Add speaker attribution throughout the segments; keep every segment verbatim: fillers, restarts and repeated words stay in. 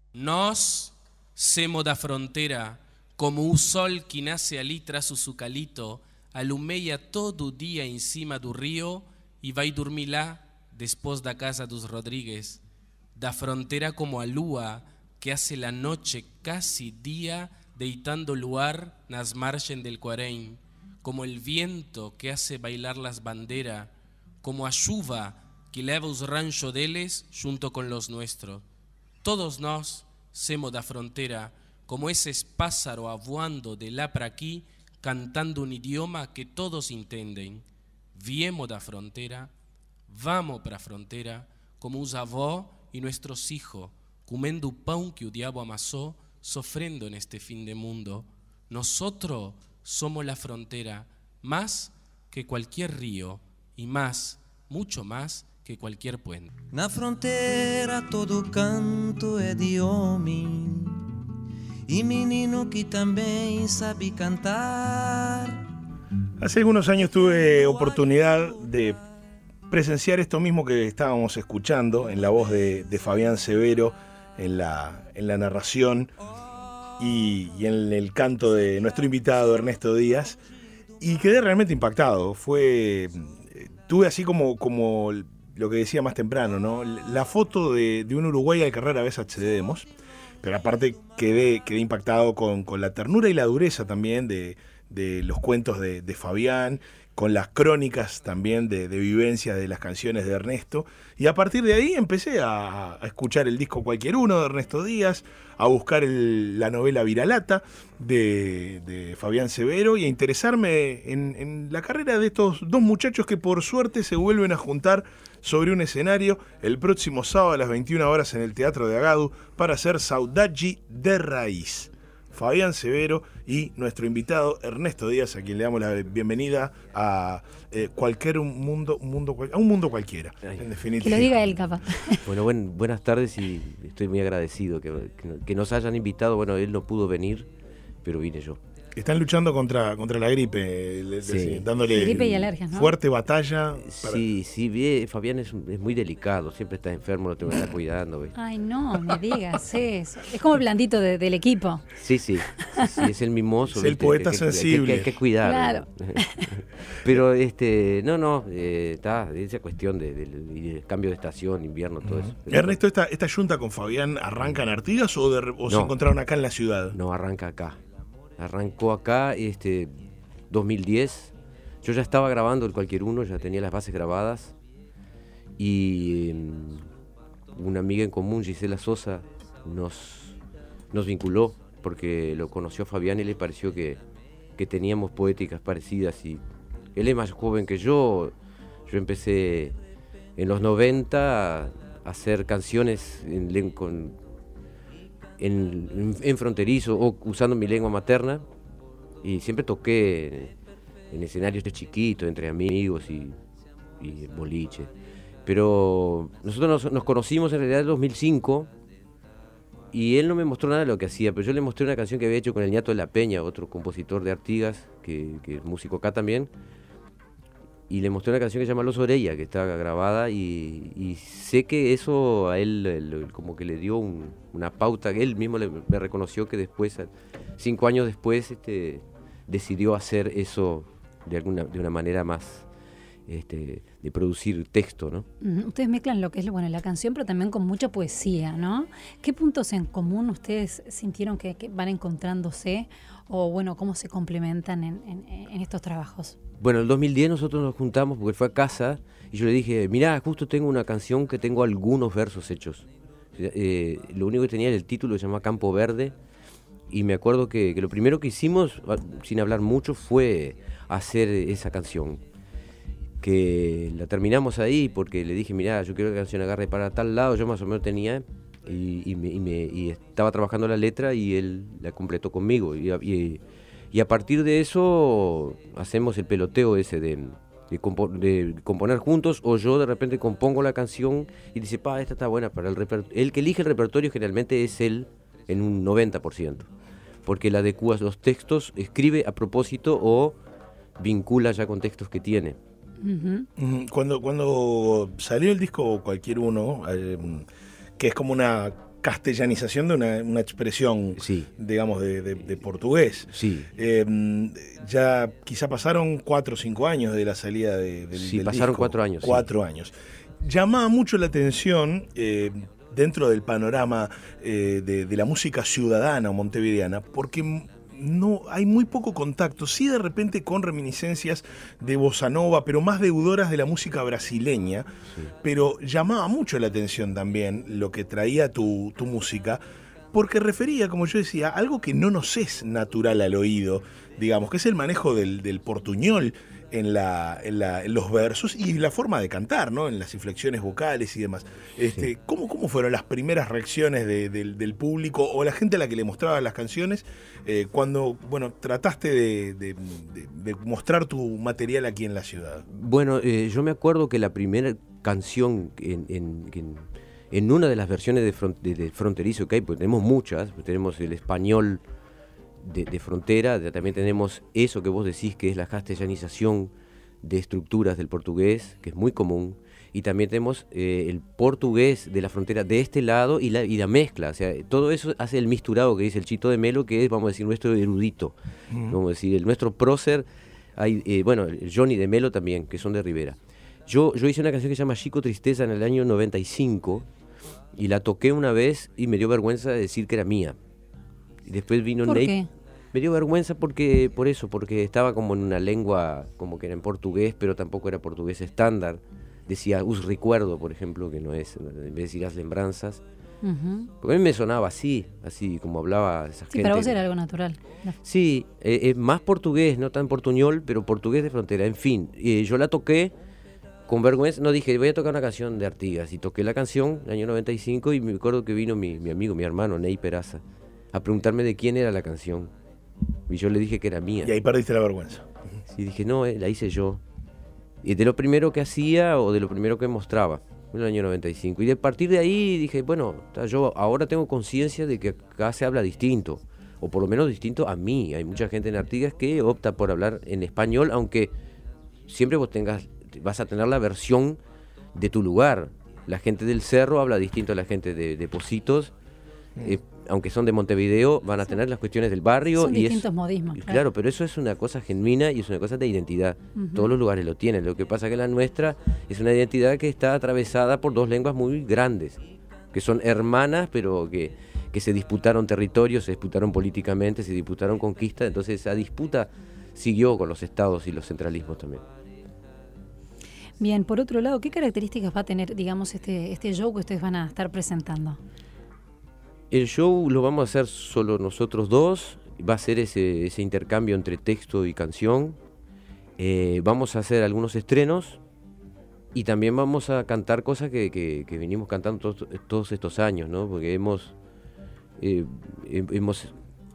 Speaker 1: Nós semo da fronteira, como o sol que nasce ali tras o sucalito, alumeia todo o dia em cima do rio e vai dormir lá, depois da casa dos Rodrigues. Da frontera como a lua, que hace la noche casi día, deitando luar nas margens del Quarém, como el viento que hace bailar las banderas, como a chuva que leva os ranchos deles junto con los nuestros. Todos nós semos da frontera, como esos pájaros voando de lá para aquí, cantando un idioma que todos entendem. Viemos da frontera, vamos para a frontera, como os avós e nuestros hijos, comendo o pão que o diabo amasó, sofrendo en este fin de mundo. Nosotros somos la frontera, más que cualquier río y más, mucho más que cualquier puente.
Speaker 2: Na fronteira todo canto é de homem e menino que também sabe cantar.
Speaker 3: Hace algunos años tuve oportunidad de presenciar esto mismo que estábamos escuchando en la voz de, de Fabián Severo, en la, en la narración y, y en el canto de nuestro invitado Ernesto Díaz, y quedé realmente impactado. Fue, tuve así como, como lo que decía más temprano, ¿no? La foto de, de un Uruguay al que rara vez accedemos, pero aparte quedé, quedé impactado con, con la ternura y la dureza también de, de los cuentos de, de Fabián, con las crónicas también de, de vivencias de las canciones de Ernesto, y a partir de ahí empecé a, a escuchar el disco Cualquier Uno de Ernesto Díaz, a buscar el, la novela Viralata de, de Fabián Severo y a interesarme en, en la carrera de estos dos muchachos que por suerte se vuelven a juntar sobre un escenario el próximo sábado a las veintiuna horas en el Teatro de Agadu para hacer Saudade de Raíz. Fabián Severo y nuestro invitado Ernesto Díaz, a quien le damos la bienvenida a eh, cualquier un mundo, un mundo, a un mundo cualquiera,
Speaker 4: Ay,
Speaker 3: en definitiva.
Speaker 5: Que lo diga él, capaz.
Speaker 4: Bueno, buen, buenas tardes y estoy muy agradecido que, que, que nos hayan invitado. Bueno, él no pudo venir, pero vine yo.
Speaker 3: Están luchando contra, contra la gripe, le-
Speaker 4: Sí.
Speaker 3: le- dándole
Speaker 5: Gripe y alergias, ¿no?
Speaker 3: fuerte batalla. para-
Speaker 4: Sí, sí, bien, Fabián es, es muy delicado, siempre está enfermo, lo tengo que estar cuidando. ¿ves?
Speaker 5: Ay, no, me digas eso. Es como el blandito de- del equipo.
Speaker 4: Sí, sí, sí, sí, es el mimoso.
Speaker 3: Es el
Speaker 4: ¿viste?
Speaker 3: poeta
Speaker 4: Que- que- que-
Speaker 3: sensible.
Speaker 4: Que hay que cuidar.
Speaker 5: Claro.
Speaker 4: Pero, este, no, no, eh, está, esa cuestión del de, de- de cambio de estación, invierno, todo eso. Pero-
Speaker 3: Ernesto, ¿esta, ¿esta junta con Fabián arranca en Artigas o, de- o se
Speaker 4: No.
Speaker 3: encontraron acá en la ciudad?
Speaker 4: No, arranca acá. Arrancó acá, este, dos mil diez. Yo ya estaba grabando el Cualquier Uno, ya tenía las bases grabadas. Y mm, una amiga en común, Gisela Sosa, nos, nos vinculó porque lo conoció a Fabián y le pareció que, que teníamos poéticas parecidas. Y él es más joven que yo. Yo empecé en los noventa a hacer canciones en, len- con, en, en- en fronterizo o usando mi lengua materna, y siempre toqué en, en escenarios de chiquitos, entre amigos y, y boliche. Pero nosotros nos, nos conocimos en realidad en dos mil cinco y él no me mostró nada de lo que hacía, pero yo le mostré una canción que había hecho con el Ñato de la Peña, otro compositor de Artigas, que, que es músico acá también, y le mostré una canción que se llama Los Orella, que está grabada, y, y sé que eso a él, él como que le dio un- una pauta, que él mismo le- me reconoció que después, cinco años después, este, decidió hacer eso de alguna de una manera más, este, de producir texto, ¿no?
Speaker 5: Ujú. Ustedes mezclan lo que es bueno, la canción, pero también con mucha poesía, ¿no? ¿Qué puntos en común ustedes sintieron que, que van encontrándose? O bueno, ¿cómo se complementan en, en- en estos trabajos?
Speaker 4: Bueno, en el dos mil diez nosotros nos juntamos porque fue a casa y yo le dije, mirá, justo tengo una canción que tengo algunos versos hechos. Eh, lo único que tenía era el título, se llama Campo Verde, y me acuerdo que, que lo primero que hicimos, ah, sin hablar mucho, fue hacer esa canción. Que la terminamos ahí porque le dije, mirá, yo quiero que la canción agarre para tal lado, yo más o menos tenía, y, y, me, y, me- y estaba trabajando la letra y él la completó conmigo. Y, a- y- y a partir de eso hacemos el peloteo ese de, de, compo- de componer juntos, o yo de repente compongo la canción y dice, pa, esta está buena para el repertorio. El que elige el repertorio generalmente es él en un noventa por ciento, porque él adecúa los textos, escribe a propósito o vincula ya con textos que tiene.
Speaker 5: Ujú.
Speaker 3: Ujú. Cuando, cuando salió el disco Cualquier Uno, eh, que es como una castellanización de una, una expresión,
Speaker 4: sí.
Speaker 3: digamos, de, de, de portugués.
Speaker 4: Sí.
Speaker 3: Eh, ya quizá pasaron cuatro o cinco años de la salida de, del,
Speaker 4: sí,
Speaker 3: del
Speaker 4: pasaron
Speaker 3: disco.
Speaker 4: cuatro años.
Speaker 3: Cuatro
Speaker 4: sí.
Speaker 3: años. Llamaba mucho la atención, eh, dentro del panorama eh, de, de la música ciudadana o montevideana, porque no hay muy poco contacto, sí de repente con reminiscencias de bossa nova, pero más deudoras de la música brasileña, sí. Pero llamaba mucho la atención también lo que traía tu, tu música, porque refería, como yo decía, algo que no nos es natural al oído, digamos, que es el manejo del, del portuñol en, la, en, la, en los versos y la forma de cantar, ¿no? En las inflexiones vocales y demás. Este, sí. ¿cómo, ¿Cómo fueron las primeras reacciones de, de, del público o la gente a la que le mostrabas las canciones eh, cuando, bueno, trataste de, de, de, de mostrar tu material aquí en la ciudad?
Speaker 4: Bueno, eh, yo me acuerdo que la primera canción en, en, en, en una de las versiones de, front, de, de Fronterizo que hay, pues tenemos muchas, pues tenemos el español De, de frontera, de, también tenemos eso que vos decís que es la castellanización de estructuras del portugués, que es muy común, y también tenemos eh, el portugués de la frontera de este lado y la, y la mezcla, o sea, todo eso hace el misturado que dice el Chito de Melo, que es, vamos a decir, nuestro erudito, mm. vamos a decir, el nuestro prócer, hay, eh, bueno, el Johnny de Melo también, que son de Rivera. Yo, yo hice una canción que se llama Chico Tristeza en el año noventa y cinco, y la toqué una vez y me dio vergüenza de decir que era mía. Y después vino
Speaker 5: ¿Por
Speaker 4: Ney.
Speaker 5: qué?
Speaker 4: Me dio vergüenza porque, por eso, porque estaba como en una lengua, como que era en portugués, pero tampoco era portugués estándar. Decía us recuerdo, por ejemplo, que no es, en vez de decir las lembranzas. Uh-huh. Porque a mí me sonaba así, así como hablaba esa
Speaker 5: sí,
Speaker 4: gente.
Speaker 5: Sí, para vos era algo natural. No.
Speaker 4: Sí, eh, eh, más portugués, no tan portuñol, pero portugués de frontera. En fin, eh, yo la toqué con vergüenza, no dije, voy a tocar una canción de Artigas. Y toqué la canción en el año noventa y cinco y me acuerdo que vino mi, mi amigo, mi hermano, Ney Peraza, a preguntarme de quién era la canción. Y yo le dije que era mía.
Speaker 3: Y ahí perdiste la vergüenza.
Speaker 4: Sí, dije, no, eh, la hice yo. Y de lo primero que hacía o de lo primero que mostraba, en el año noventa y cinco. Y de partir de ahí dije, bueno, yo ahora tengo conciencia de que acá se habla distinto. O por lo menos distinto a mí. Hay mucha gente en Artigas que opta por hablar en español, aunque siempre vos tengas, vas a tener la versión de tu lugar. La gente del Cerro habla distinto a la gente de, de Pocitos. Mm. Eh, aunque son de Montevideo, van a tener las cuestiones del barrio.
Speaker 5: Son
Speaker 4: y
Speaker 5: distintos
Speaker 4: es,
Speaker 5: modismos.
Speaker 4: Claro. claro, pero eso es una cosa genuina y es una cosa de identidad. Uh-huh. Todos los lugares lo tienen. Lo que pasa es que la nuestra es una identidad que está atravesada por dos lenguas muy grandes, que son hermanas, pero que, que se disputaron territorios, se disputaron políticamente, se disputaron conquistas. Entonces esa disputa siguió con los estados y los centralismos también.
Speaker 5: Bien, por otro lado, ¿qué características va a tener, digamos, este, este show que ustedes van a estar presentando?
Speaker 4: El show lo vamos a hacer solo nosotros dos, va a ser ese, ese intercambio entre texto y canción. Eh, vamos a hacer algunos estrenos y también vamos a cantar cosas que, que, que venimos cantando todos, todos estos años, ¿no? Porque hemos, eh, hemos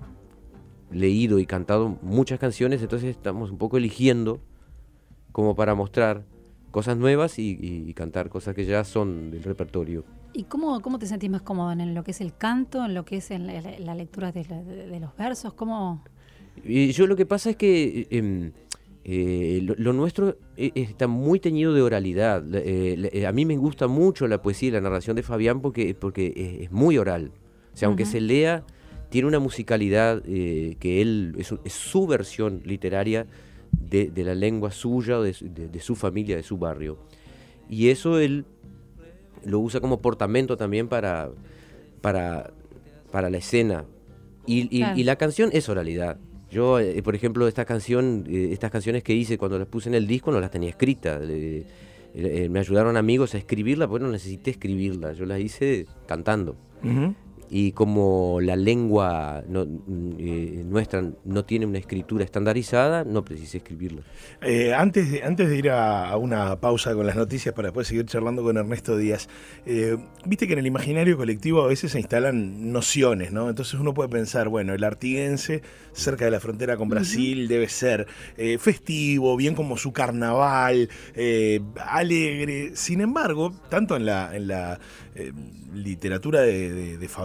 Speaker 4: leído y cantado muchas canciones, entonces estamos un poco eligiendo como para mostrar cosas nuevas y, y, y cantar cosas que ya son del repertorio.
Speaker 5: ¿Y cómo, cómo te sentís más cómodo en lo que es el canto, en lo que es en la, la lectura de, la, de, de los versos? ¿Cómo?
Speaker 4: Y yo lo que pasa es que eh, eh, lo, lo nuestro eh, está muy teñido de oralidad. Eh, eh, a mí me gusta mucho la poesía y la narración de Fabián porque, porque es, es muy oral. O sea, aunque uh-huh. se lea, tiene una musicalidad eh, que él, es, es su versión literaria de, de la lengua suya, de, de, de su familia, de su barrio. Y eso él lo usa como portamento también para, para, para la escena. Y, y, claro. y la canción es oralidad. Yo, eh, por ejemplo, esta canción, eh, estas canciones que hice cuando las puse en el disco no las tenía escritas. Eh, eh, me ayudaron amigos a escribirlas, porque no necesité escribirlas. Yo las hice cantando. Uh-huh. Y como la lengua no, eh, nuestra no tiene una escritura estandarizada, no precisé escribirla.
Speaker 3: Eh, antes, de, antes de ir a, a una pausa con las noticias para después seguir charlando con Ernesto Díaz, eh, viste que en el imaginario colectivo a veces se instalan nociones, ¿no? Entonces uno puede pensar, bueno, el artiguense cerca de la frontera con Brasil uh-huh. debe ser eh, festivo, bien como su carnaval, eh, alegre. Sin embargo, tanto en la, en la eh, literatura de, de, de Fabián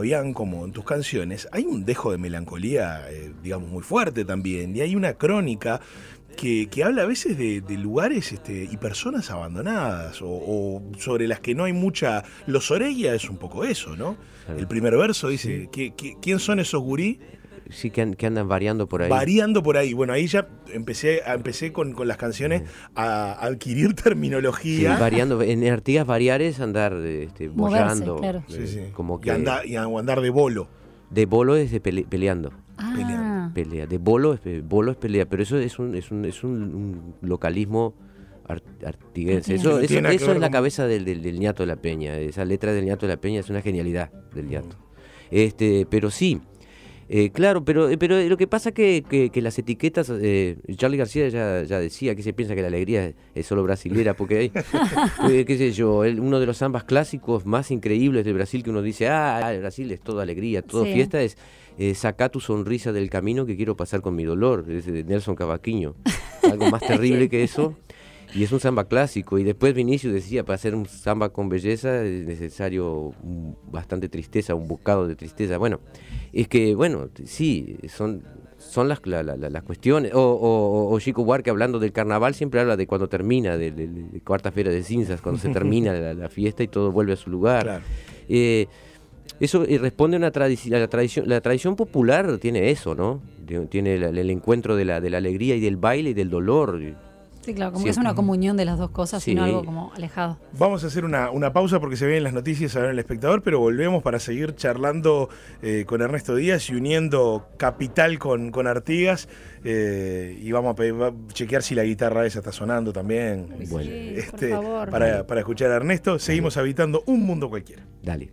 Speaker 3: Fabián como en tus canciones, hay un dejo de melancolía, eh, digamos, muy fuerte también, y hay una crónica que, que habla a veces de, de lugares este, y personas abandonadas, o, o sobre las que no hay mucha... Los Orella es un poco eso, ¿no?
Speaker 4: Claro.
Speaker 3: El primer verso dice, ¿qué, qué, ¿quién son esos gurí?
Speaker 4: Sí, que, an- que andan variando por ahí.
Speaker 3: Variando por ahí. Bueno, ahí ya empecé, empecé con, con las canciones a adquirir
Speaker 4: Sí,
Speaker 3: terminología.
Speaker 4: variando. En Artigas variar es andar este,
Speaker 5: Moverse,
Speaker 4: boyando.
Speaker 5: claro.
Speaker 3: Sí, sí.
Speaker 4: Como
Speaker 3: Y,
Speaker 4: que
Speaker 3: anda- y andar de bolo.
Speaker 4: de bolo es de pele- peleando.
Speaker 5: Ah,
Speaker 3: Peleando.
Speaker 4: Pelea. De bolo es, pe- bolo es pelea, pero eso es un, es un, es un, un localismo ar- artiguense. Eso,
Speaker 3: No
Speaker 4: eso,
Speaker 3: tiene nada que
Speaker 4: eso
Speaker 3: ver
Speaker 4: es la
Speaker 3: con-
Speaker 4: cabeza del, del, del ñato de la Peña. Esa letra del ñato de la Peña es una genialidad del ñato. Este, pero sí, eh, claro, pero, pero lo que pasa que, que, que las etiquetas, eh, Charly García ya, ya decía que se piensa que la alegría es, es solo brasilera, porque hay, eh, qué sé yo, el- uno de los zambas clásicos más increíbles de Brasil que uno dice, ah, el Brasil es toda alegría, todo
Speaker 5: Sí.
Speaker 4: fiesta, es eh, saca tu sonrisa del camino que quiero pasar con mi dolor, es de Nelson Cavaquinho. Algo más terrible que eso. Y es un samba clásico. Y después Vinicius decía, para hacer un samba con belleza es necesario un- bastante tristeza, un bocado de tristeza. Bueno, es que, bueno, t- sí, son, son las, la- la- la- las cuestiones. O, o, o Chico Buarque hablando del carnaval siempre habla de cuando termina, de, de- de Cuarta Feria de Cinzas, cuando se termina la, la fiesta y todo vuelve a su lugar.
Speaker 3: Claro.
Speaker 4: Eh, eso eh, responde a una tradición, a la tradición, la tradición popular tiene eso, ¿no? Tiene- Tiene el, el encuentro de la, de la alegría y del baile y del dolor.
Speaker 5: sí, claro, como
Speaker 4: Sí.
Speaker 5: que es una comunión de las dos cosas,
Speaker 4: Sí.
Speaker 5: sino algo como alejado.
Speaker 3: Vamos a hacer una, una pausa porque se ven las noticias ahora en El Espectador, pero volvemos para seguir charlando eh, con Ernesto Díaz y uniendo Capital con, con Artigas. eh, y vamos a, pe- va a chequear si la guitarra esa está sonando también.
Speaker 4: Bueno.
Speaker 5: Sí,
Speaker 3: Este,
Speaker 5: por favor.
Speaker 3: para, para escuchar a Ernesto, seguimos habitando un mundo cualquiera.
Speaker 4: Dale.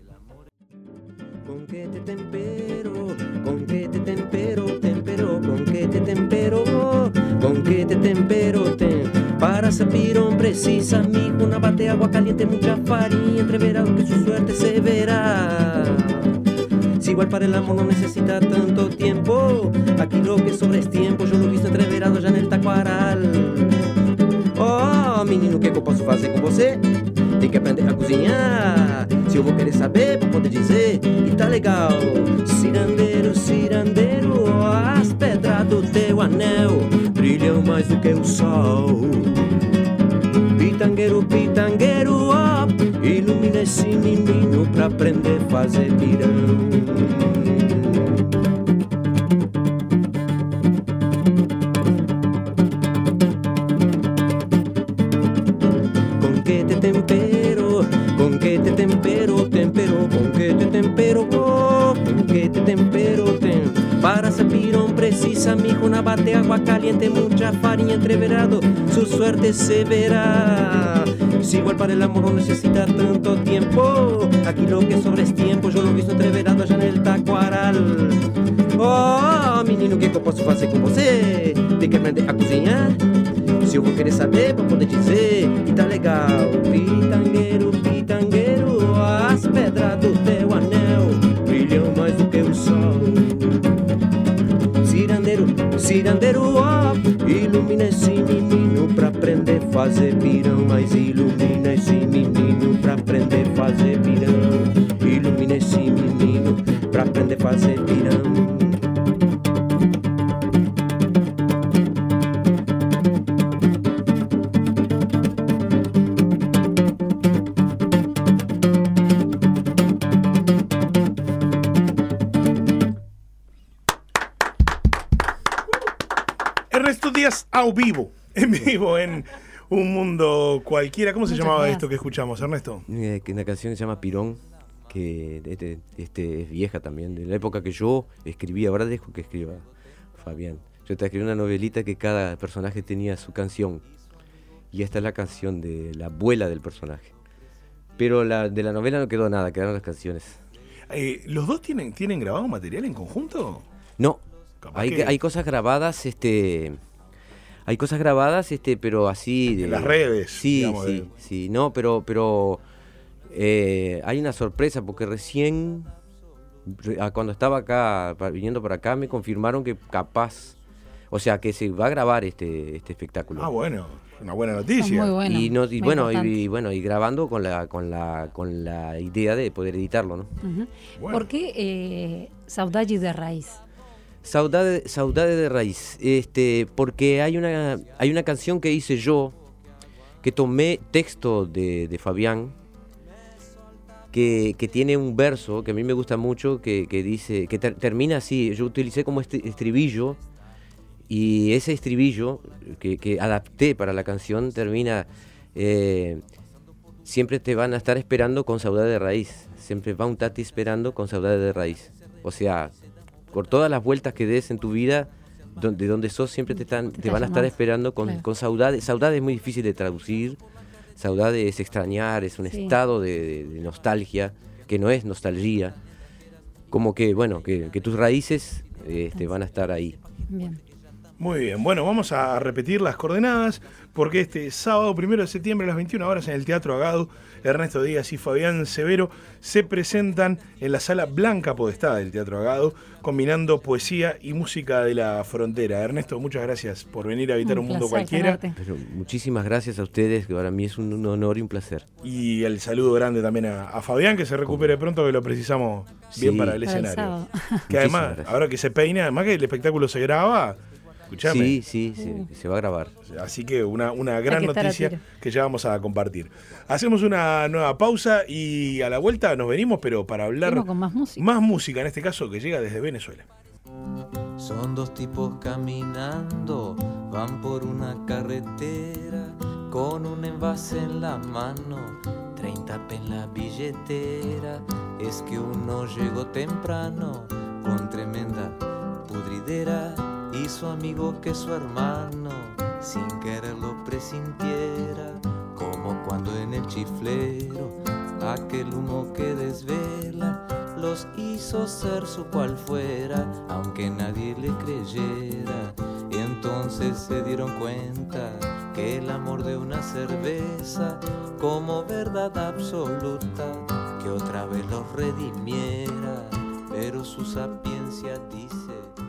Speaker 2: Con que te tempero, con que te tempero, tempero, con que te tempero, con que te tempero, tem. Para Sapirón precisa, mijo, una bate de agua caliente, mucha farinha, entreverado que su suerte se verá. Si igual para el amor no necesita tanto tiempo, aquí lo que sobra es tiempo, yo lo he visto entreverado ya en el taquaral. Oh, menino, o que, que eu posso fazer com você? Tem que aprender a cozinhar. Se eu vou querer saber, vou poder dizer. E tá legal. Cirandeiro, cirandeiro, as pedras do teu anel brilham mais do que o sol. Pitangueiro, pitangueiro, ó, ilumina esse menino pra aprender a fazer pirão. Con que te tempero, con que te tempero, tempero, con que te tempero, oh, con que te tempero, tem. Para Sapirón precisa, mijo, una bate de agua caliente, mucha farinha, entreverado, su suerte se verá. Si igual para el amor no necesita tanto tiempo, aquí lo que sobra es tiempo, yo lo he visto entreverado allá en el taquaral. Oh, menino, o que, que eu posso fazer com você? Tem que aprender a cozinhar. Se eu vou querer saber, pra poder dizer. E tá legal. Pitangueiro, pitangueiro, as pedras do teu anel brilham mais do que o sol. Cirandeiro, cirandeiro, ó, ilumina esse menino pra aprender a fazer pirão. Mas ilumina esse menino pra aprender a fazer pirão. Ilumina esse menino pra aprender a fazer pirão.
Speaker 3: Ernesto Díaz a vivo, en vivo, en un mundo cualquiera. ¿Cómo se
Speaker 5: Muchas
Speaker 3: llamaba
Speaker 5: gracias.
Speaker 3: esto que escuchamos, Ernesto?
Speaker 4: Eh, que una canción que se llama Pirón, que este, este es vieja también, de la época que yo escribía. Ahora dejo que escriba Fabián. Yo te escribí una novelita que cada personaje tenía su canción. Y esta es la canción de la abuela del personaje. Pero la, de la novela no quedó nada, quedaron las canciones.
Speaker 3: Eh, ¿Los dos tienen, tienen grabado material en conjunto?
Speaker 4: No,
Speaker 3: Capaz
Speaker 4: hay,
Speaker 3: que-
Speaker 4: hay cosas grabadas, este... Hay cosas grabadas, este, pero así... de-
Speaker 3: En las redes,
Speaker 4: Sí,
Speaker 3: digamos,
Speaker 4: sí,
Speaker 3: de-
Speaker 4: sí. No, pero... pero eh, hay una sorpresa, porque recién... re- ah, Cuando estaba acá, pa- viniendo para acá, me confirmaron que capaz O sea, que se va a grabar este, este espectáculo.
Speaker 3: Ah, bueno, una buena noticia.
Speaker 5: Muy bueno.
Speaker 4: y, no, y
Speaker 5: muy
Speaker 4: bueno, y,
Speaker 5: importante.
Speaker 4: y bueno, y grabando con la, con la, con la idea de poder editarlo, ¿no?
Speaker 5: Ujú.
Speaker 3: Bueno.
Speaker 5: ¿Por qué eh, Saudade de Raíz?
Speaker 4: Saudade, Saudade de Raíz, este, porque hay una, hay una canción que hice yo, que tomé texto de, de Fabián, que, que tiene un verso que a mí me gusta mucho, que, que dice, que ter, termina así. Yo utilicé como este estribillo, y ese estribillo que, que adapté para la canción termina, eh, siempre te van a estar esperando con saudade de raíz, siempre va un tati esperando con saudade de raíz. O sea, por todas las vueltas que des en tu vida, donde, de donde sos, siempre te, están, te van a estar
Speaker 5: llamás.
Speaker 4: esperando con,
Speaker 5: Claro.
Speaker 4: con saudade. Saudade es muy difícil de traducir, saudade es extrañar, es un
Speaker 5: Sí.
Speaker 4: estado de, de- de nostalgia, que no es nostalgia, como que, bueno, que, que tus raíces este, van a estar ahí.
Speaker 5: Bien.
Speaker 3: Muy bien, bueno, vamos a repetir las coordenadas porque este sábado primero de septiembre a las veintiuna horas en el Teatro Agado, Ernesto Díaz y Fabián Severo se presentan en la Sala Blanca Podestá del Teatro Agado, combinando poesía y música de la frontera. Ernesto, muchas gracias por venir a habitar un,
Speaker 5: Un
Speaker 3: mundo
Speaker 5: placer
Speaker 3: cualquiera.
Speaker 5: tenerte.
Speaker 4: Pero muchísimas gracias a ustedes, que para mí es un, un honor y un placer.
Speaker 3: Y el saludo grande también a, a Fabián, que se recupere pronto, que lo precisamos bien
Speaker 4: Sí.
Speaker 3: para el
Speaker 5: Para el
Speaker 3: escenario.
Speaker 5: sábado.
Speaker 3: Que además,
Speaker 4: gracias.
Speaker 3: ahora que se peina, además que el espectáculo se graba, escuchame.
Speaker 4: Sí, sí, se, se va a grabar.
Speaker 3: Así que una, una gran
Speaker 5: que estar a
Speaker 3: noticia
Speaker 5: tiro.
Speaker 3: que ya vamos a compartir. Hacemos una nueva pausa y a la vuelta nos venimos, pero para hablar
Speaker 5: Seguimos con más música.
Speaker 3: más música, en este caso, que llega desde Venezuela.
Speaker 6: Son dos tipos caminando, van por una carretera con un envase en la mano, treinta p en la billetera. Es que uno llegó temprano con tremenda pudridera y su amigo que su hermano sin querer lo presintiera, como cuando en el chiflero aquel humo que desvela los hizo ser su cual fuera, aunque nadie le creyera. Y entonces se dieron cuenta que el amor de una cerveza, como verdad absoluta, que otra vez los redimiera, pero su sapiencia dice